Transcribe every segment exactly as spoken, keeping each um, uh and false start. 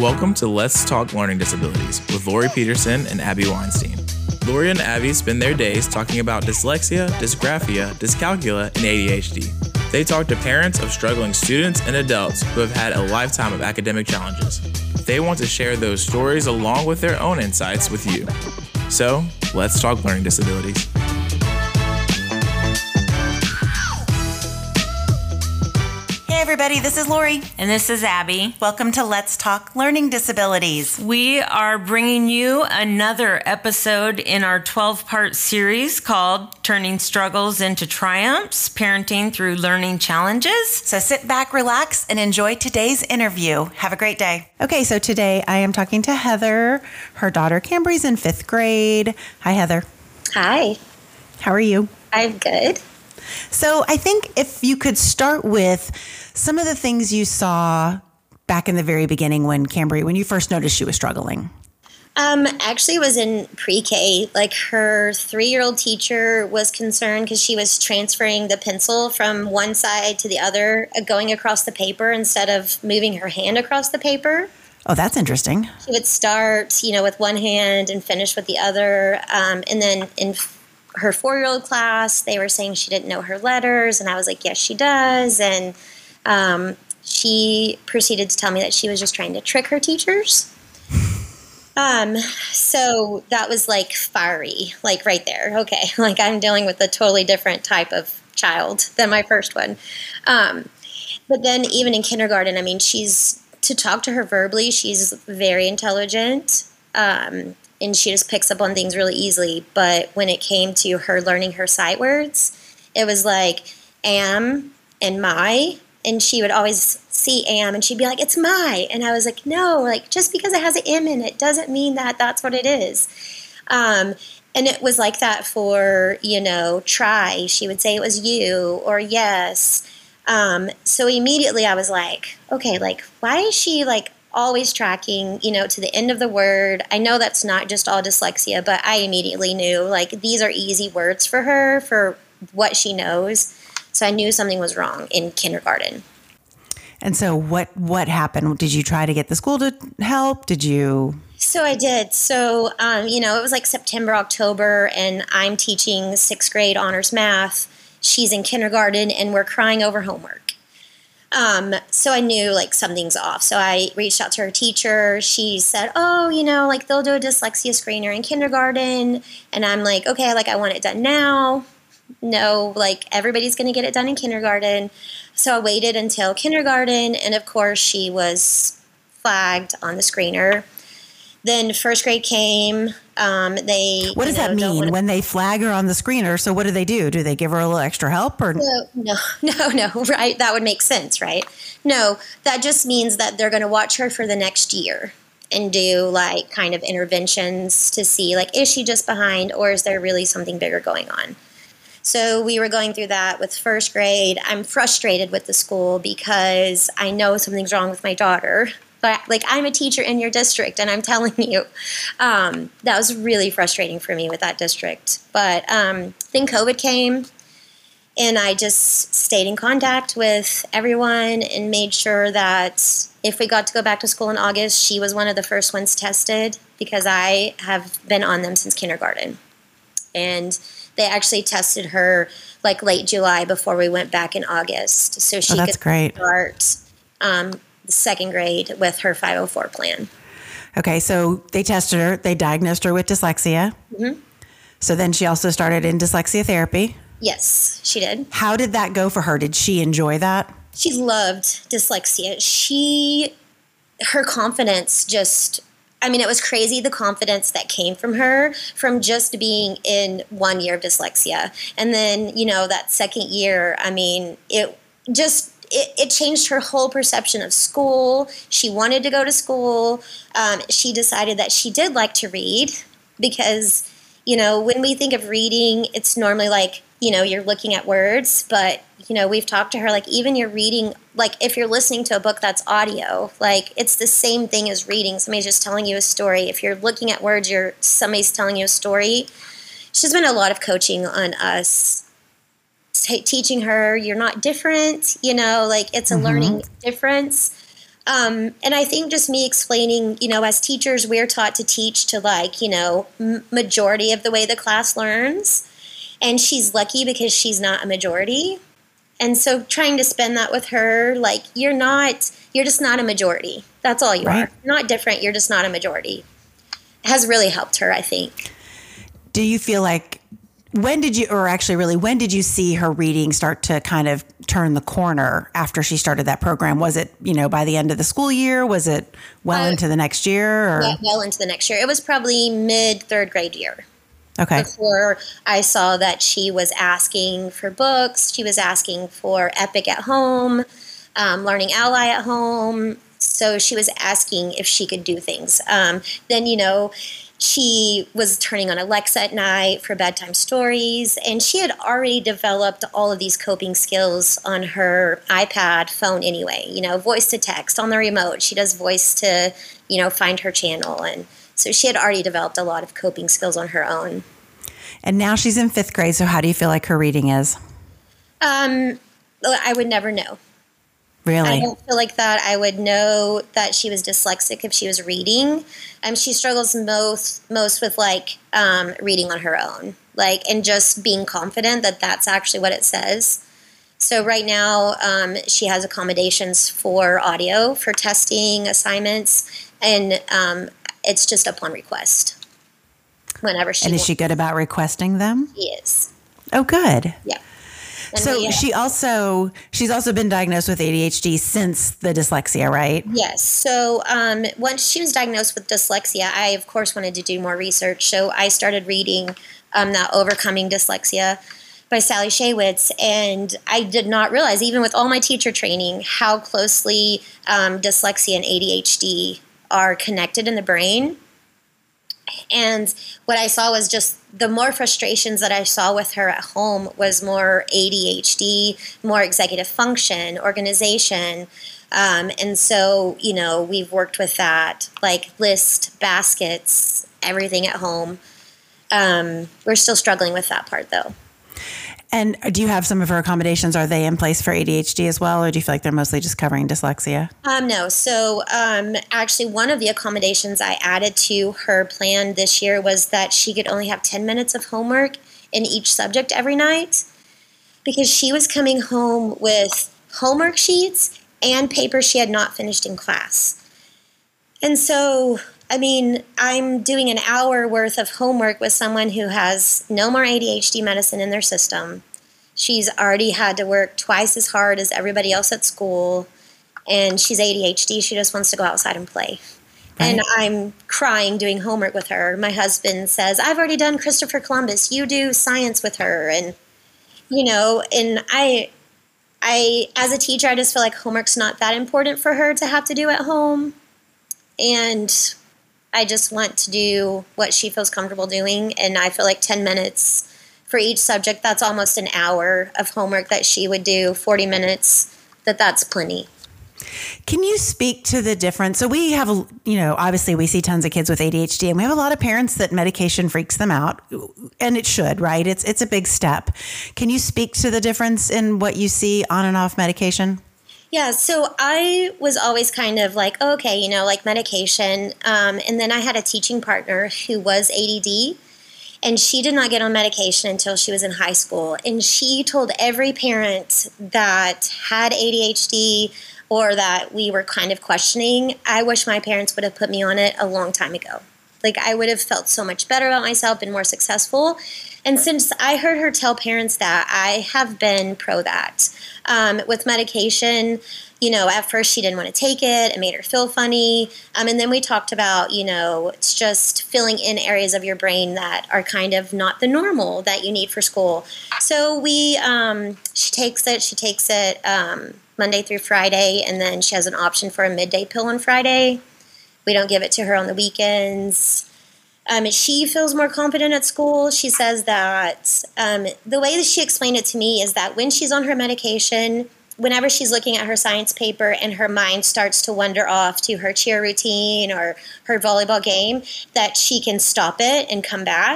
Welcome to Let's Talk Learning Disabilities with Lori Peterson and Abby Weinstein. Lori and Abby spend their days talking about dyslexia, dysgraphia, dyscalculia, and A D H D. They talk to parents of struggling students and adults who have had a lifetime of academic challenges. They want to share those stories along with their own insights with you. So, let's talk learning disabilities. Hey everybody, this is Lori. And this is Abby. Welcome to Let's Talk Learning Disabilities. We are bringing you another episode in our twelve-part series called Turning Struggles into Triumphs, Parenting Through Learning Challenges. So sit back, relax, and enjoy today's interview. Have a great day. Okay, so today I am talking to Heather. Her daughter Cambry's in fifth grade. Hi, Heather. Hi. How are you? I'm good. So I think if you could start with some of the things you saw back in the very beginning when Cambry, when you first noticed she was struggling. Um, actually, it was in pre-K. Like her three-year-old teacher was concerned because she was transferring the pencil from one side to the other, uh, going across the paper instead of moving her hand across the paper. Oh, that's interesting. She would start, you know, with one hand and finish with the other. Um, and then in her four-year-old class, they were saying she didn't know her letters, and I was like, yes, she does. And um, she proceeded to tell me that she was just trying to trick her teachers. Um, so that was like fiery, like right there. Okay, like I'm dealing with a totally different type of child than my first one. Um, but then even in kindergarten, I mean, she's, to talk to her verbally, she's very intelligent. Um, and she just picks up on things really easily. But when it came to her learning her sight words, it was like am and my, and she would always see am, and she'd be like, it's my. And I was like, no, like just because it has an M in it doesn't mean that that's what it is. Um, and it was like that for, you know, try. She would say it was you or yes. Um, so immediately I was like, okay, like why is she like always tracking, you know, to the end of the word? I know that's not just all dyslexia, but I immediately knew, like, these are easy words for her, for what she knows. So I knew something was wrong in kindergarten. And so what, what happened? Did you try to get the school to help? Did you? So I did. So, um, you know, it was like September, October, and I'm teaching sixth grade honors math. She's in kindergarten, and we're crying over homework. Um, so I knew like something's off. So I reached out to her teacher. She said, oh, you know, like they'll do a dyslexia screener in kindergarten. And I'm like, okay, like I want it done now. No, like everybody's going to get it done in kindergarten. So I waited until kindergarten. And of course she was flagged on the screener. Then first grade came. Um, they. What does you know, that mean wanna- when they flag her on the screener? So what do they do? Do they give her a little extra help or? No, no, no, no, right? That would make sense, right? No, that just means that they're going to watch her for the next year and do like kind of interventions to see like, is she just behind or is there really something bigger going on? So we were going through that with first grade. I'm frustrated with the school because I know something's wrong with my daughter. But like I'm a teacher in your district, and I'm telling you, um, that was really frustrating for me with that district. But um, then COVID came, and I just stayed in contact with everyone and made sure that if we got to go back to school in August, she was one of the first ones tested because I have been on them since kindergarten. And they actually tested her like late July before we went back in August, so she oh, that's could great. start um, the second grade with her five oh four plan. Okay, so they tested her. They diagnosed her with dyslexia. Mm-hmm. So then she also started in dyslexia therapy. Yes, she did. How did that go for her? Did she enjoy that? She loved dyslexia. She, her confidence just, I mean, it was crazy the confidence that came from her from just being in one year of dyslexia. And then, you know, that second year, I mean, it just, it, it changed her whole perception of school. She wanted to go to school. Um, she decided that she did like to read because, you know, when we think of reading, it's normally like, you know, you're looking at words, but, you know, we've talked to her, like, even you're reading, like, if you're listening to a book that's audio, like, it's the same thing as reading. Somebody's just telling you a story. If you're looking at words, you're somebody's telling you a story. She's been a lot of coaching on us, t- teaching her you're not different, you know, like, it's a mm-hmm. learning difference. Um, and I think just me explaining, you know, as teachers, we're taught to teach to like, you know, m- majority of the way the class learns. And she's lucky because she's not a majority. And so trying to spend that with her, like, you're not, you're just not a majority. That's all you Right. are. You're not different. You're just not a majority. It has really helped her, I think. Do you feel like, when did you, or actually really, when did you see her reading start to kind of turn the corner after she started that program? Was it, you know, by the end of the school year? Was it well Uh, into the next year? Or? Yeah, well into the next year. It was probably mid third grade year. Okay. Before I saw that she was asking for books, she was asking for Epic at home, um, Learning Ally at home. So she was asking if she could do things. Um, then, you know, she was turning on Alexa at night for bedtime stories, and she had already developed all of these coping skills on her iPad phone anyway. You know, voice to text on the remote. She does voice to, you know, find her channel. And so she had already developed a lot of coping skills on her own. And now she's in fifth grade. So how do you feel like her reading is? Um, I would never know. I Really? don't feel like that. I would know that she was dyslexic if she was reading. Um, she struggles most most with like um, reading on her own, like, and just being confident that that's actually what it says. So right now, um, she has accommodations for audio for testing assignments, and um, it's just upon request. Whenever she And is wants, she good about requesting them? she is. Oh, good. Yeah. And So we, uh, she also, she's also been diagnosed with A D H D since the dyslexia, right? Yes. So um, once she was diagnosed with dyslexia, I, of course, wanted to do more research. So I started reading um, that Overcoming Dyslexia by Sally Shaywitz. And I did not realize, even with all my teacher training, how closely um, dyslexia and A D H D are connected in the brain. And what I saw was just the more frustrations that I saw with her at home was more A D H D, more executive function, organization. Um, and so, you know, we've worked with that, like list, baskets, everything at home. Um, we're still struggling with that part, though. And do you have some of her accommodations? Are they in place for A D H D as well? Or do you feel like they're mostly just covering dyslexia? Um, no. So um, actually, one of the accommodations I added to her plan this year was that she could only have ten minutes of homework in each subject every night, because she was coming home with homework sheets and papers she had not finished in class. And so, I mean, I'm doing an hour worth of homework with someone who has no more A D H D medicine in their system. She's already had to work twice as hard as everybody else at school, and she's A D H D. She just wants to go outside and play. Right. And I'm crying doing homework with her. My husband says, I've already done Christopher Columbus. You do science with her. And, you know, and I, I, as a teacher, I just feel like homework's not that important for her to have to do at home. And I just want to do what she feels comfortable doing. And I feel like ten minutes for each subject, that's almost an hour of homework that she would do, forty minutes, that that's plenty. Can you speak to the difference? So we have, a, you know, obviously we see tons of kids with A D H D, and we have a lot of parents that medication freaks them out, and it should, right? It's it's a big step. Can you speak to the difference in what you see on and off medication? Yeah, so I was always kind of like, okay, you know, like medication. Um, and then I had a teaching partner who was A D D, and she did not get on medication until she was in high school. And she told every parent that had A D H D or that we were kind of questioning, I wish my parents would have put me on it a long time ago. Like, I would have felt so much better about myself, been more successful. And since I heard her tell parents that, I have been pro that. Um, with medication, you know, at first she didn't want to take it. It made her feel funny. Um, and then we talked about, you know, it's just filling in areas of your brain that are kind of not the normal that you need for school. So we, um, she takes it, she takes it um, Monday through Friday, and then she has an option for a midday pill on Friday. We don't give it to her on the weekends. Um, she feels more confident at school. She says that um, the way that she explained it to me is that when she's on her medication, whenever she's looking at her science paper and her mind starts to wander off to her cheer routine or her volleyball game, that she can stop it and come back.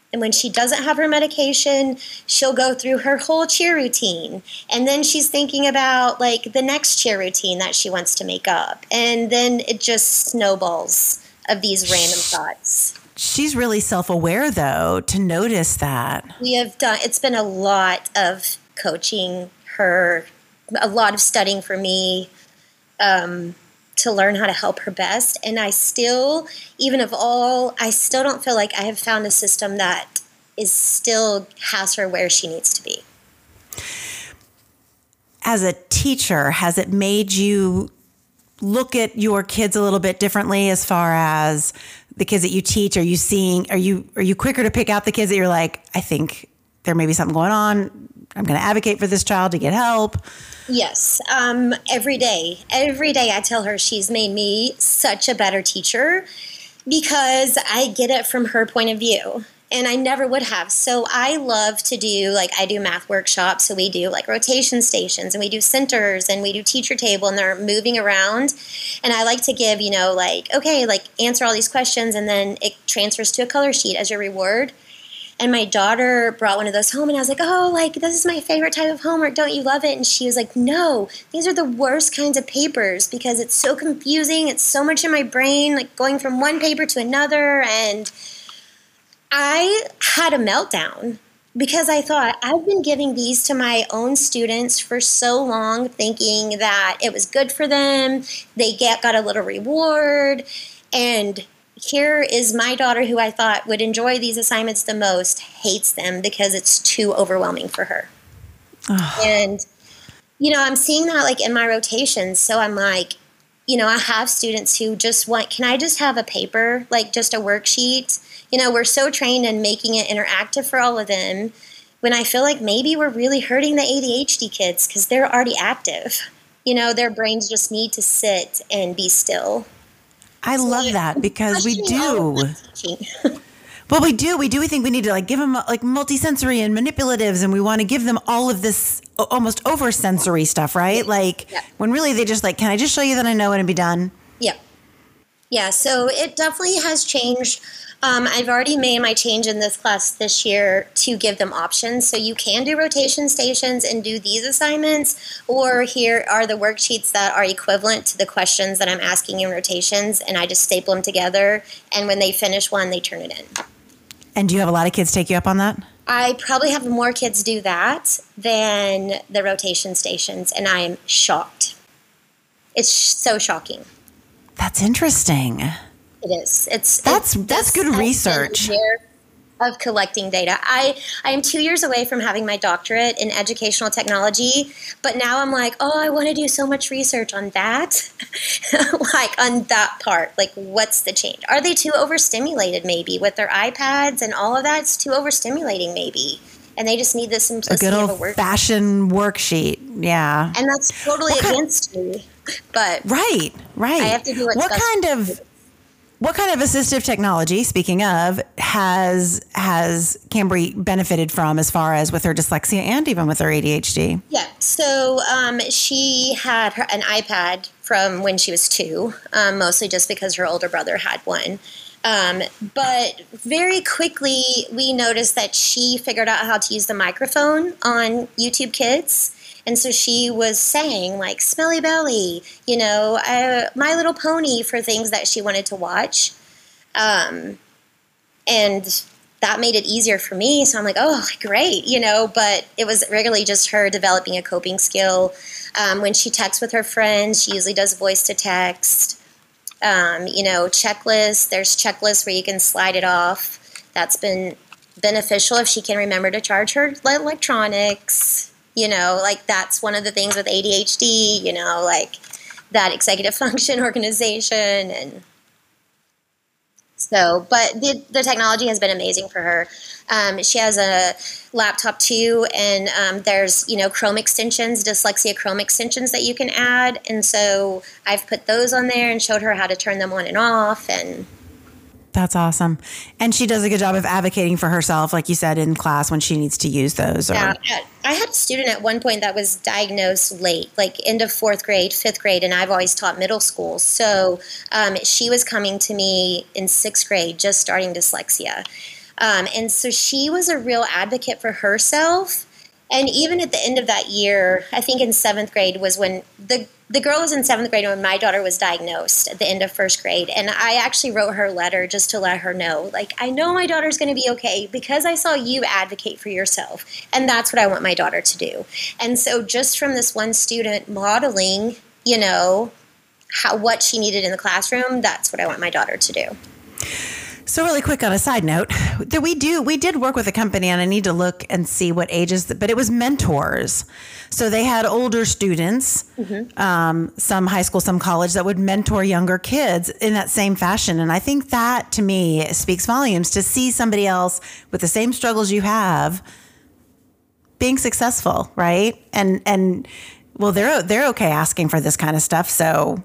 And when she doesn't have her medication, she'll go through her whole cheer routine. And then she's thinking about like the next cheer routine that she wants to make up. And then it just snowballs of these random thoughts. She's really self-aware though to notice that. We have done, it's been a lot of coaching her, a lot of studying for me um, to learn how to help her best. And I still, even of all, I still don't feel like I have found a system that is still has her where she needs to be. As a teacher, has it made you look at your kids a little bit differently as far as the kids that you teach? Are you seeing, are you, are you quicker to pick out the kids that you're like, I think there may be something going on. I'm going to advocate for this child to get help? Yes. Um, every day, every day I tell her she's made me such a better teacher because I get it from her point of view. And I never would have. So I love to do, like, I do math workshops. So we do, like, rotation stations, and we do centers, and we do teacher table, and they're moving around. And I like to give, you know, like, okay, like, answer all these questions, and then it transfers to a color sheet as your reward. And my daughter brought one of those home, and I was like, oh, like, this is my favorite type of homework. Don't you love it? And she was like, no, these are the worst kinds of papers because it's so confusing. It's so much in my brain, like, going from one paper to another, and I had a meltdown because I thought I've been giving these to my own students for so long, thinking that it was good for them. They get got a little reward. And here is my daughter, who I thought would enjoy these assignments the most, hates them because it's too overwhelming for her. Oh. And, you know, I'm seeing that like in my rotations. So I'm like, you know, I have students who just want, can I just have a paper, like just a worksheet? You know, we're so trained in making it interactive for all of them when I feel like maybe we're really hurting the A D H D kids because they're already active. You know, their brains just need to sit and be still. I so love that because we do. Well, we do. We do. We think we need to like give them like multisensory and manipulatives, and we want to give them all of this almost oversensory stuff, right? Like yeah. When really they just like, can I just show you that I know it and be done? Yeah. Yeah. So it definitely has changed. Um, I've already made my change in this class this year to give them options. So you can do rotation stations and do these assignments, or here are the worksheets that are equivalent to the questions that I'm asking in rotations, and I just staple them together, and when they finish one, they turn it in. And do you have a lot of kids take you up on that? I probably have more kids do that than the rotation stations, and I am shocked. It's so shocking. That's interesting. It is. It's that's it's, that's good research of collecting data. I I am two years away from having my doctorate in educational technology, but now I'm like, oh, I want to do so much research on that, like on that part. Like, what's the change? Are they too overstimulated? Maybe with their iPads and all of that, it's too overstimulating. Maybe. And they just need the simplicity a good of a worksheet. Fashion worksheet, yeah. And that's totally what against kind, me, but right, right. I have to do what's what best kind of. What kind of assistive technology, speaking of, has has Cambry benefited from as far as with her dyslexia and even with her A D H D? Yeah, so um, she had her, an iPad from when she was two, um, mostly just because her older brother had one. Um, but very quickly, we noticed that she figured out how to use the microphone on YouTube Kids. And so she was saying, like, Smelly Belly, you know, uh, My Little Pony for things that she wanted to watch. Um, and that made it easier for me. So I'm like, oh, great, you know, but it was really just her developing a coping skill. Um, when she texts with her friends, she usually does voice to text. Um, you know, checklists. There's checklists where you can slide it off. That's been beneficial if she can remember to charge her electronics. You know, like that's one of the things with A D H D, you know, like that executive function organization. And so, but the, the technology has been amazing for her. Um, she has a laptop too, and um, there's, you know, Chrome extensions, dyslexia Chrome extensions that you can add. And so I've put those on there and showed her how to turn them on and off. And that's awesome. And she does a good job of advocating for herself, like you said, in class when she needs to use those. Or... Yeah, I had a student at one point that was diagnosed late, like end of fourth grade, fifth grade, and I've always taught middle school. So um, she was coming to me in sixth grade, just starting dyslexia. Um, and so she was a real advocate for herself. And even at the end of that year, I think in seventh grade was when the the girl was in seventh grade when my daughter was diagnosed at the end of first grade. And I actually wrote her a letter just to let her know, like, I know my daughter's going to be okay because I saw you advocate for yourself. And that's what I want my daughter to do. And so just from this one student modeling, you know, how what she needed in the classroom, that's what I want my daughter to do. So really quick on a side note, that we do we did work with a company, and I need to look and see what ages, but it was mentors. So they had older students, mm-hmm. um, some high school, some college, that would mentor younger kids in that same fashion. And I think that, to me, speaks volumes to see somebody else with the same struggles you have being successful, right? And and well, they're they're okay asking for this kind of stuff, so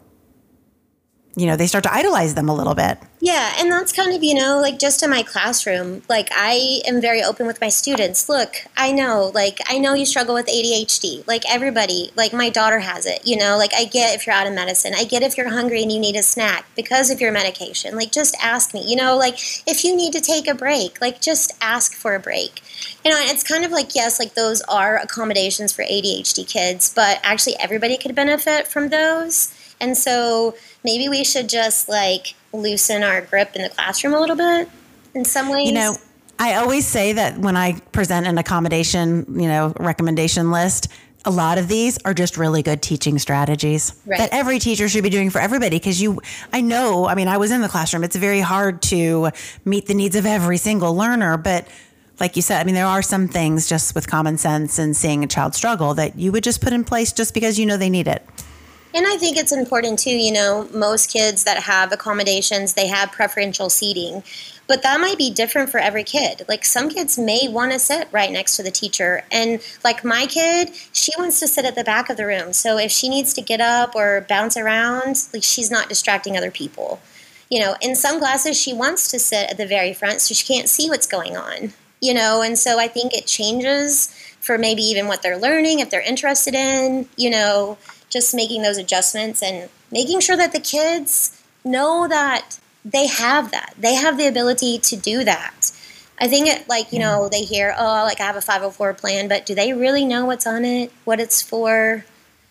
you know, they start to idolize them a little bit. Yeah, and that's kind of, you know, like just in my classroom, like I am very open with my students. Look, I know, like, I know you struggle with A D H D. Like everybody, like my daughter has it, you know, like I get if you're out of medicine. I get if you're hungry and you need a snack because of your medication. Like just ask me, you know, like if you need to take a break, like just ask for a break. You know, and it's kind of like, yes, like those are accommodations for A D H D kids, but actually everybody could benefit from those. And so maybe we should just like loosen our grip in the classroom a little bit in some ways. You know, I always say that when I present an accommodation, you know, recommendation list, a lot of these are just really good teaching strategies right. that every teacher should be doing for everybody. Because you, I know, I mean, I was in the classroom. It's very hard to meet the needs of every single learner. But like you said, I mean, there are some things just with common sense and seeing a child struggle that you would just put in place just because you know they need it. And I think it's important too, you know, most kids that have accommodations, they have preferential seating, but that might be different for every kid. Like some kids may want to sit right next to the teacher. And like my kid, she wants to sit at the back of the room. So if she needs to get up or bounce around, like she's not distracting other people. You know, in some classes, she wants to sit at the very front so she can't see what's going on, you know, and so I think it changes for maybe even what they're learning, if they're interested in, you know, just making those adjustments and making sure that the kids know that they have that. They have the ability to do that. I think it, like, you know, they hear, oh, like I have a five oh four plan, but do they really know what's on it, what it's for?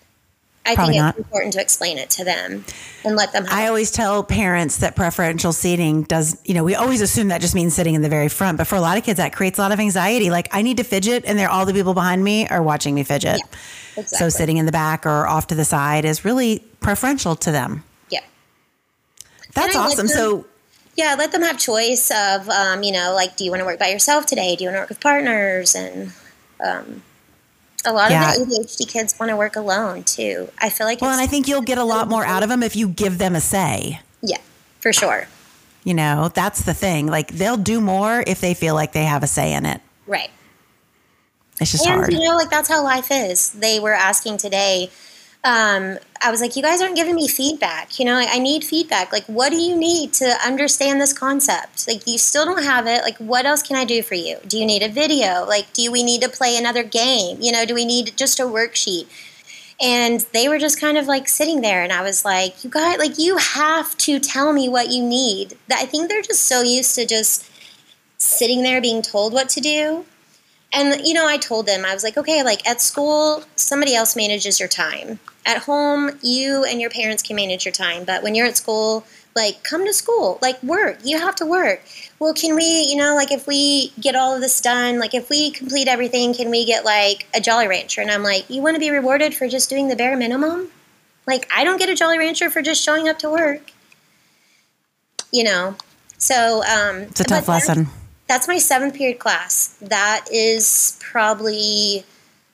I Probably think not. it's important to explain it to them and let them have I it. always tell parents that preferential seating does, you know, we always assume that just means sitting in the very front. But for a lot of kids, that creates a lot of anxiety. Like I need to fidget and they're all the people behind me are watching me fidget. Yeah, exactly. So sitting in the back or off to the side is really preferential to them. Yeah. That's awesome. Them, so yeah, let them have choice of, um, you know, like, do you want to work by yourself today? Do you want to work with partners? And um, a lot yeah. of the A D H D kids want to work alone too. I feel like well, it's, and I think you'll get a lot more out of them if you give them a say. Yeah, for sure. You know, that's the thing. Like they'll do more if they feel like they have a say in it. Right. It's just and, hard. you know, like that's how life is. They were asking today, um, I was like, you guys aren't giving me feedback. You know, like, I need feedback. Like, what do you need to understand this concept? Like, you still don't have it. Like, what else can I do for you? Do you need a video? Like, do we need to play another game? You know, do we need just a worksheet? And they were just kind of like sitting there. And I was like, you guys, like, you have to tell me what you need. I think they're just so used to just sitting there being told what to do. And, you know, I told them, I was like, okay, like at school, somebody else manages your time. At home, you and your parents can manage your time. But when you're at school, like, come to school, like work. You have to work. Well, can we, you know, like if we get all of this done, like if we complete everything, can we get like a Jolly Rancher? And I'm like, you want to be rewarded for just doing the bare minimum? Like, I don't get a Jolly Rancher for just showing up to work. You know, so. Um, it's a tough lesson. That's my seventh period class. That is probably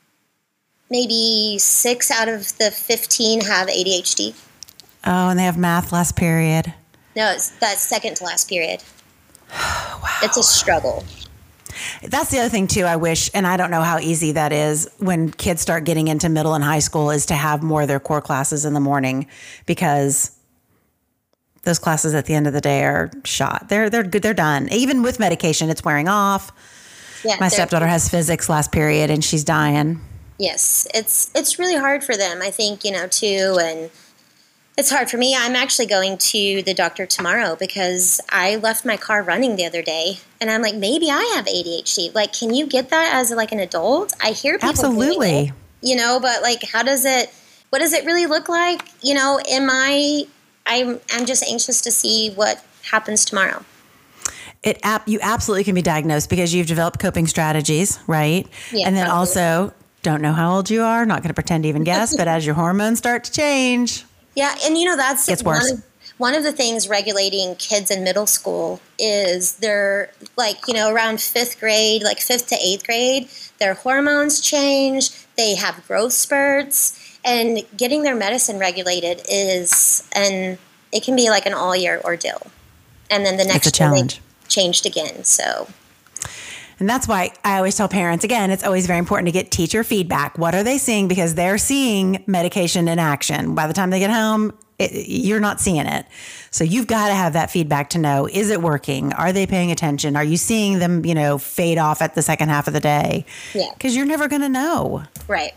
maybe six out of the fifteen have A D H D. Oh, and they have math last period. No, it's that's second to last period. Wow. It's a struggle. That's the other thing too, I wish, and I don't know how easy that is when kids start getting into middle and high school, is to have more of their core classes in the morning, because those classes at the end of the day are shot. They're they're good. They're done. Even with medication, it's wearing off. Yeah, my stepdaughter has physics last period, and she's dying. Yes, it's it's really hard for them, I think, you know, too. And It's hard for me. I'm actually going to the doctor tomorrow because I left my car running the other day, and I'm like, maybe I have A D H D. Like, can you get that as like an adult? I hear people Absolutely. doing it, you know, but like, how does it, what does it really look like? You know, am I, I'm, I'm just anxious to see what happens tomorrow. It ap- you absolutely can be diagnosed because you've developed coping strategies, right? Yeah, and then probably. also, don't know how old you are, not going to pretend to even guess, but as your hormones start to change, yeah, and you know that's Gets worse. one of, one of the things regulating kids in middle school is they're like, you know, around fifth grade, like fifth to eighth grade, their hormones change, they have growth spurts, and getting their medicine regulated is, and it can be like an all year ordeal. And then the next it's a challenge. year they changed again, so. And that's why I always tell parents, again, it's always very important to get teacher feedback. What are they seeing? Because they're seeing medication in action. By the time they get home, it, you're not seeing it. So you've got to have that feedback to know, is it working? Are they paying attention? Are you seeing them, you know, fade off at the second half of the day? Yeah. Because you're never going to know. Right.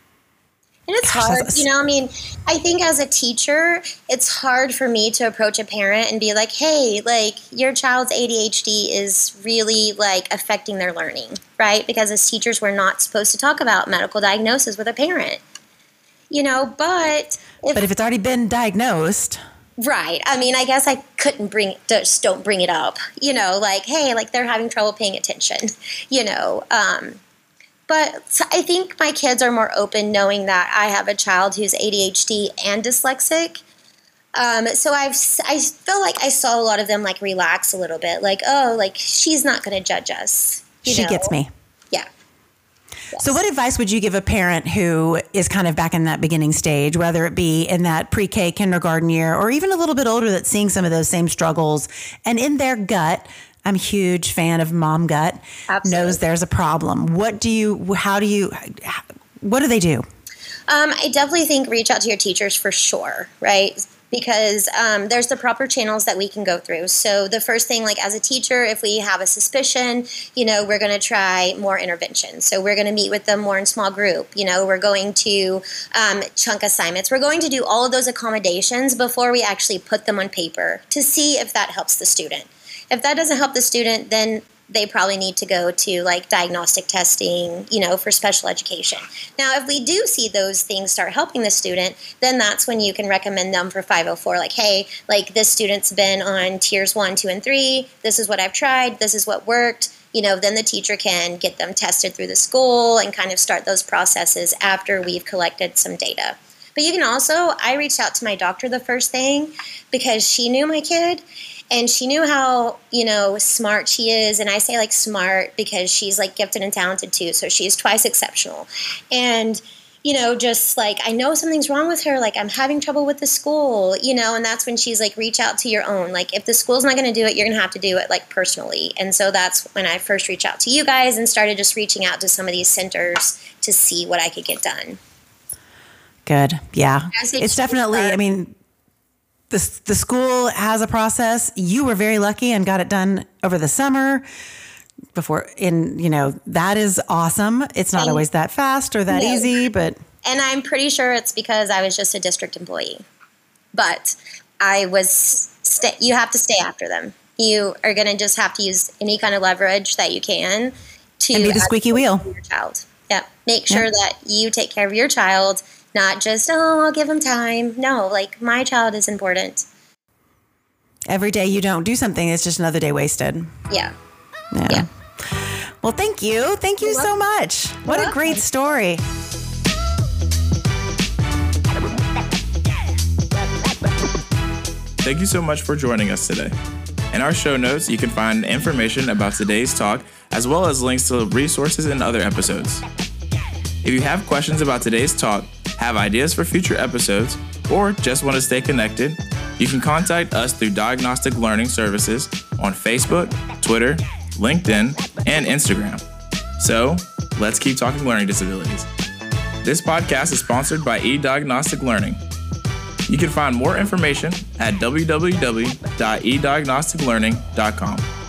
And it's Gosh, hard, that's- you know, I mean, I think as a teacher, it's hard for me to approach a parent and be like, hey, like, your child's A D H D is really, like, affecting their learning, right? Because as teachers, we're not supposed to talk about medical diagnosis with a parent, you know, but if, But if it's already been diagnosed, right, I mean, I guess I couldn't bring, just don't bring it up, you know, like, hey, like, they're having trouble paying attention, you know, um, but I think my kids are more open knowing that I have a child who's A D H D and dyslexic. Um, so I've, I feel like I saw a lot of them like relax a little bit. Like, oh, like she's not going to judge us. You she know? gets me. Yeah. So what advice would you give a parent who is kind of back in that beginning stage, whether it be in that pre-K kindergarten year or even a little bit older that's seeing some of those same struggles and in their gut, I'm a huge fan of mom gut, Absolutely. knows there's a problem. What do you, how do you, what do they do? Um, I definitely think reach out to your teachers for sure, right? Because um, there's the proper channels that we can go through. So the first thing, like as a teacher, if we have a suspicion, you know, we're going to try more intervention. So we're going to meet with them more in small group. You know, we're going to um, chunk assignments. We're going to do all of those accommodations before we actually put them on paper to see if that helps the student. If that doesn't help the student, then they probably need to go to like diagnostic testing, you know, for special education. Now, if we do see those things start helping the student, then that's when you can recommend them for five oh four. Like, hey, like this student's been on tiers one, two, and three. This is what I've tried. This is what worked. You know, then the teacher can get them tested through the school and kind of start those processes after we've collected some data. But you can also, I reached out to my doctor the first thing because she knew my kid. And she knew how, you know, smart she is. And I say like smart because she's like gifted and talented too. So she's twice exceptional. And, you know, just like, I know something's wrong with her. Like I'm having trouble with the school, you know, and that's when she's like, reach out to your own. Like if the school's not going to do it, you're going to have to do it like personally. And so that's when I first reached out to you guys and started just reaching out to some of these centers to see what I could get done. Good. Yeah. As a It's definitely, teacher- I mean, the, the school has a process. You were very lucky and got it done over the summer before in, you know, that is awesome. It's not And- always that fast or that No. easy, but And I'm pretty sure it's because I was just a district employee. But I was, sta- you have to stay after them. You are going to just have to use any kind of leverage that you can to And be the squeaky advocate wheel. for your child. Yeah. Make sure that you take care of your child, not just, oh, I'll give them time. No, like my child is important. every day you don't do something, it's just another day wasted. Yeah. Yeah. Yeah. Well, thank you. Thank you so much. What a great story. Thank you so much for joining us today. In our show notes, you can find information about today's talk, as well as links to resources and other episodes. If you have questions about today's talk, have ideas for future episodes, or just want to stay connected, you can contact us through Diagnostic Learning Services on Facebook, Twitter, LinkedIn, and Instagram. So, let's keep talking learning disabilities. This podcast is sponsored by eDiagnostic Learning. You can find more information at w w w dot e diagnostic learning dot com.